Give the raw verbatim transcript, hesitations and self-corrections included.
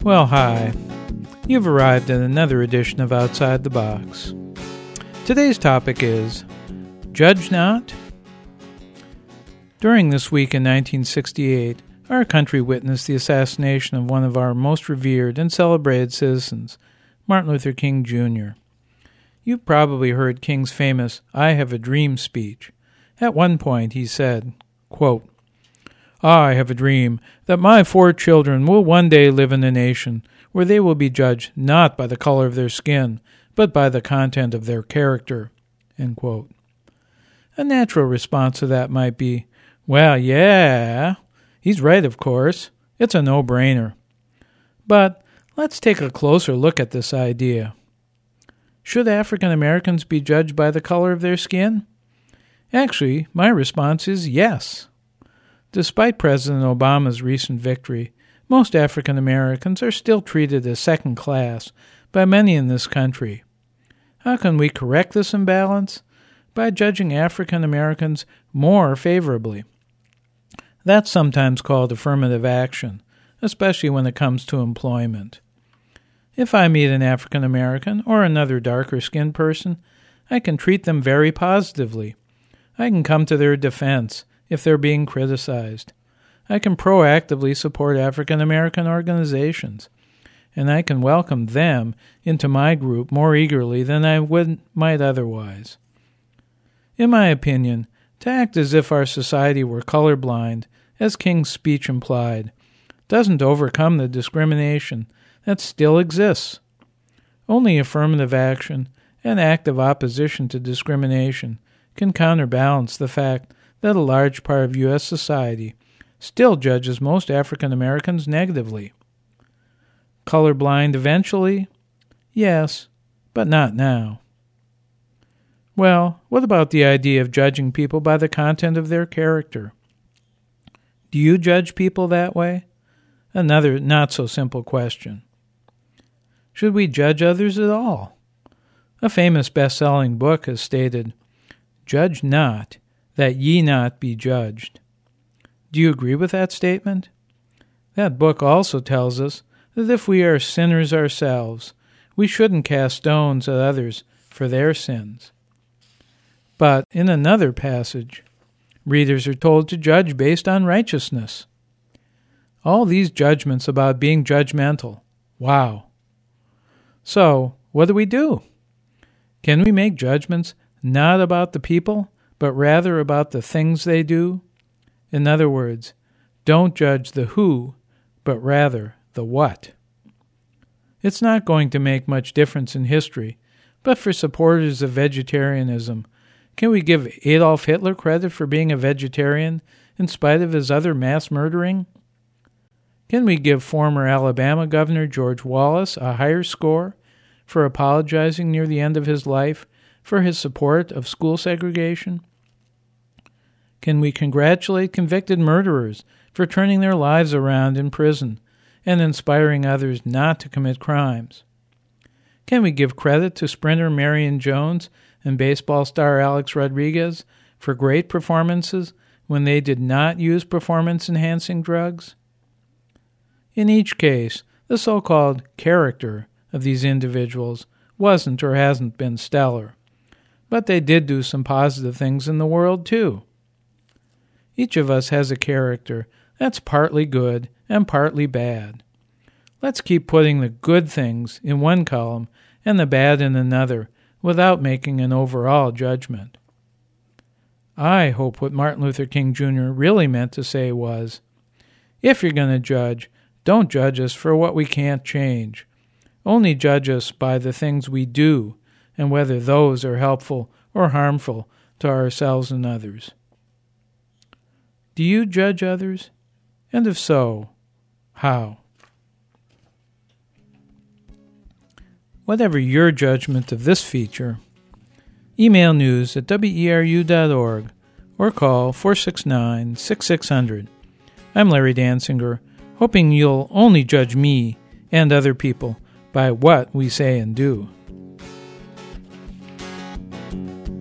Well, hi. You've arrived at another edition of Outside the Box. Today's topic is Judge Not? During this week in nineteen sixty-eight, our country witnessed the assassination of one of our most revered and celebrated citizens, Martin Luther King Junior You've probably heard King's famous I Have a Dream speech. At one point he said, quote, I have a dream that my four children will one day live in a nation where they will be judged not by the color of their skin, but by the content of their character. End quote. A natural response to that might be, well, yeah, he's right, of course. It's a no-brainer. But let's take a closer look at this idea. Should African Americans be judged by the color of their skin? Actually, my response is yes. Despite President Obama's recent victory, most African Americans are still treated as second class by many in this country. How can we correct this imbalance? By judging African Americans more favorably. That's sometimes called affirmative action, especially when it comes to employment. If I meet an African American or another darker-skinned person, I can treat them very positively. I can come to their defense if they're being criticized. I can proactively support African American organizations, and I can welcome them into my group more eagerly than I would might otherwise. In my opinion, to act as if our society were colorblind, as King's speech implied, doesn't overcome the discrimination that still exists. Only affirmative action and active opposition to discrimination can counterbalance the fact that a large part of U S society still judges most African Americans negatively. Colorblind eventually? Yes, but not now. Well, what about the idea of judging people by the content of their character? Do you judge people that way? Another not-so-simple question. Should we judge others at all? A famous best-selling book has stated, Judge not, that ye not be judged. Do you agree with that statement? That book also tells us that if we are sinners ourselves, we shouldn't cast stones at others for their sins. But in another passage, readers are told to judge based on righteousness. All these judgments about being judgmental. Wow. So, what do we do? Can we make judgments not about the people, but rather about the things they do? In other words, don't judge the who, but rather the what. It's not going to make much difference in history, but for supporters of vegetarianism, can we give Adolf Hitler credit for being a vegetarian in spite of his other mass murdering? Can we give former Alabama Governor George Wallace a higher score for apologizing near the end of his life for his support of school segregation? Can we congratulate convicted murderers for turning their lives around in prison and inspiring others not to commit crimes? Can we give credit to sprinter Marion Jones and baseball star Alex Rodriguez for great performances when they did not use performance-enhancing drugs? In each case, the so-called character of these individuals wasn't or hasn't been stellar, but they did do some positive things in the world too. Each of us has a character that's partly good and partly bad. Let's keep putting the good things in one column and the bad in another without making an overall judgment. I hope what Martin Luther King Junior really meant to say was, if you're going to judge, don't judge us for what we can't change. Only judge us by the things we do and whether those are helpful or harmful to ourselves and others. Do you judge others? And if so, how? Whatever your judgment of this feature, email news at W E R U dot org or call four six nine, six six zero zero. I'm Larry Dansinger, hoping you'll only judge me and other people by what we say and do.